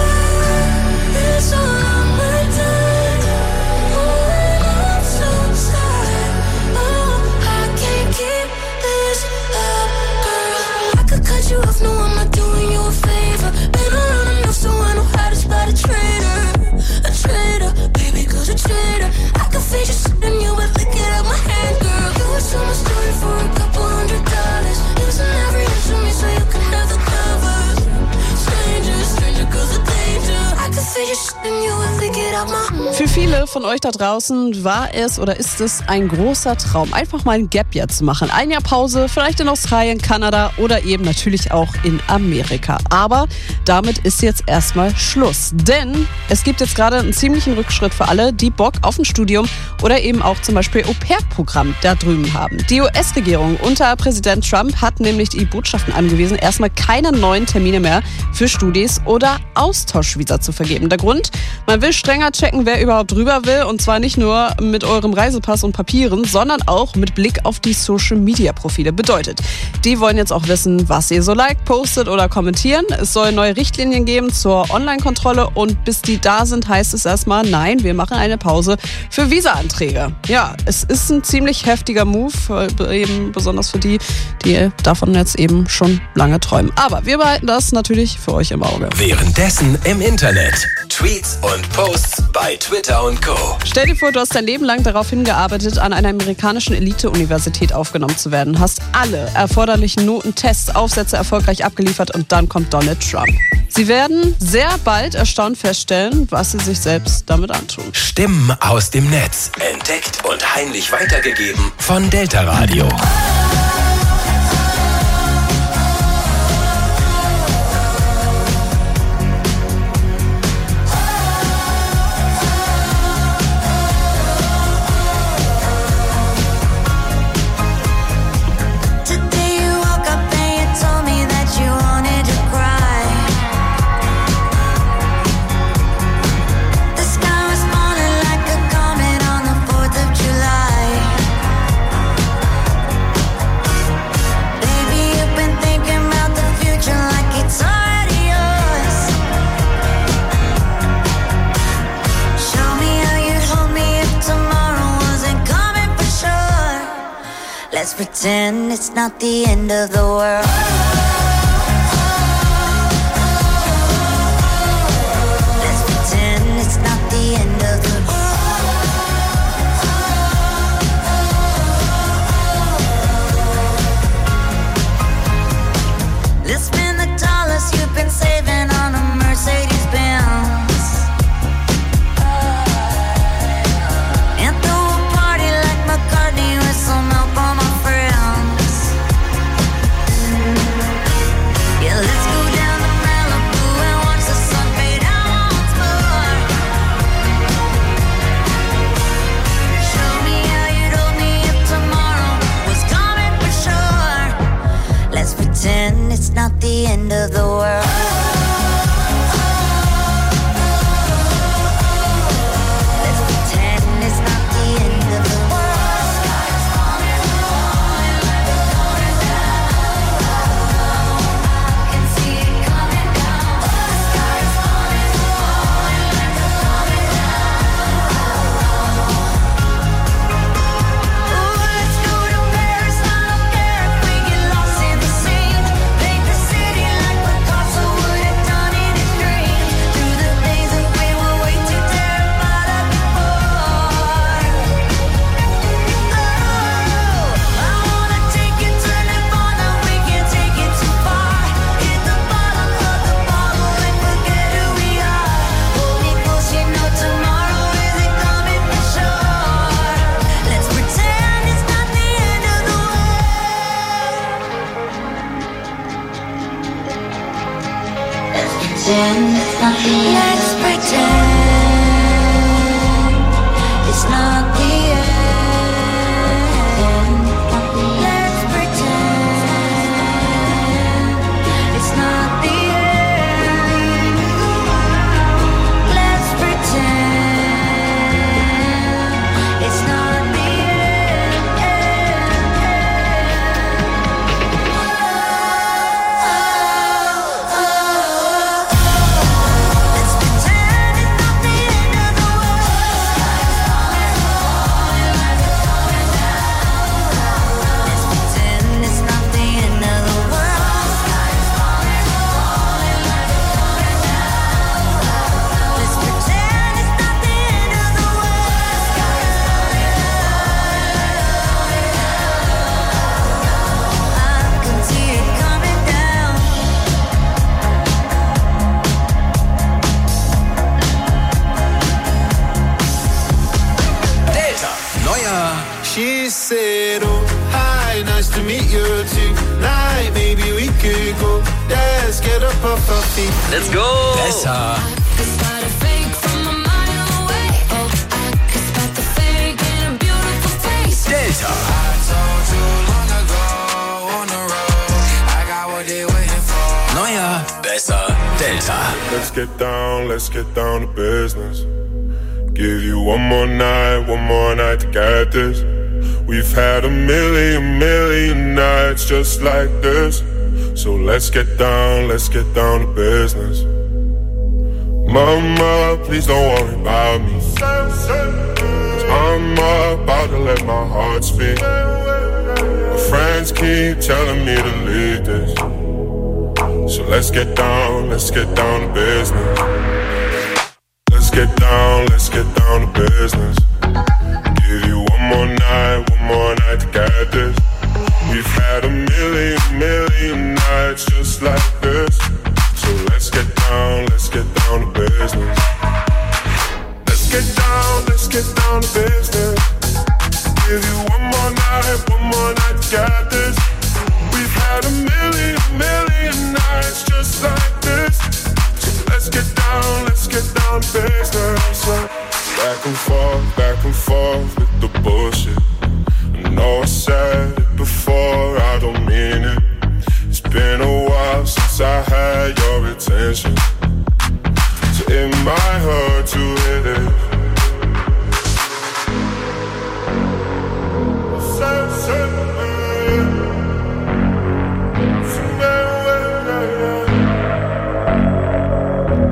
cry, it's all on my time. Oh, and I'm so sad. Oh, I can't keep this up, girl. I could cut you off, no, I'm not doing you a favor. Been around enough so I know how to spot a traitor. A traitor, baby girl's a traitor. I can feed you something you would lick it out my hand, girl. You would tell my story for a couple hundred dollars. Using every inch of me so you can have the covers. Stranger, stranger girl's a danger. I can feed you something you would lick it out my.
Für viele von euch da draußen war es oder ist es ein großer Traum, einfach mal ein Gap Year zu machen. Ein Jahr Pause, vielleicht in Australien, Kanada oder eben natürlich auch in Amerika. Aber damit ist jetzt erstmal Schluss. Denn es gibt jetzt gerade einen ziemlichen Rückschritt für alle, die Bock auf ein Studium oder eben auch zum Beispiel Au-pair-Programm da drüben haben. Die U S-Regierung unter Präsident Trump hat nämlich die Botschaften angewiesen, erstmal keine neuen Termine mehr für Studis oder Austauschvisa zu vergeben. Der Grund? Man will strenger checken, wer überhaupt rüber will, und zwar nicht nur mit eurem Reisepass und Papieren, sondern auch mit Blick auf die Social-Media-Profile. Bedeutet, die wollen jetzt auch wissen, was ihr so liked, postet oder kommentieren. Es soll neue Richtlinien geben zur Online-Kontrolle und bis die da sind, heißt es erstmal, nein, wir machen eine Pause für Visa-Anträge. Ja, es ist ein ziemlich heftiger Move, eben besonders für die, die davon jetzt eben schon lange träumen. Aber wir behalten das natürlich für euch im Auge.
Währenddessen im Internet. Tweets und Posts bei Twitter und Co.
Stell dir vor, du hast dein Leben lang darauf hingearbeitet, an einer amerikanischen Elite-Universität aufgenommen zu werden, hast alle erforderlichen Noten, Tests, Aufsätze erfolgreich abgeliefert und dann kommt Donald Trump. Sie werden sehr bald erstaunt feststellen, was sie sich selbst damit antun.
Stimmen aus dem Netz. Entdeckt und heimlich weitergegeben von Delta Radio.
Let's pretend it's not the end of the world. Let's pretend it's not the end of the world. Let's spend the dollars you've been saving on a Mercedes Benz. And throw a party like McCartney with some help on my friends. pretend it's not the end. Let's pretend it's not the end. Let's pretend it's not the end. Let's pretend it's not the
She said, oh, hi, nice to meet you tonight. Maybe we could go, let's get up off our feet.
Let's go!
Besser. Delta. Neuer, besser, Delta.
Let's get down, let's get down to business. Give you one more night, one more night to get this. We've had a million, million nights just like this. So let's get down, let's get down to business. Mama, please don't worry about me. Cause I'm about to let my heart speak. My friends keep telling me to leave this. So let's get down, let's get down to business. Let's get down, let's get down to business. Give you one more night, one more night to get this. We've had a million, million nights just like this. So let's get down, let's get down to business. Let's get down, let's get down to business. Give you one more night, one more night to get this. We've had a million, million nights just like this. So let's get down, let's get down to business. Back and forth, back and forth with the bullshit. I know I said it before, I don't mean it. It's been a while since I had your attention.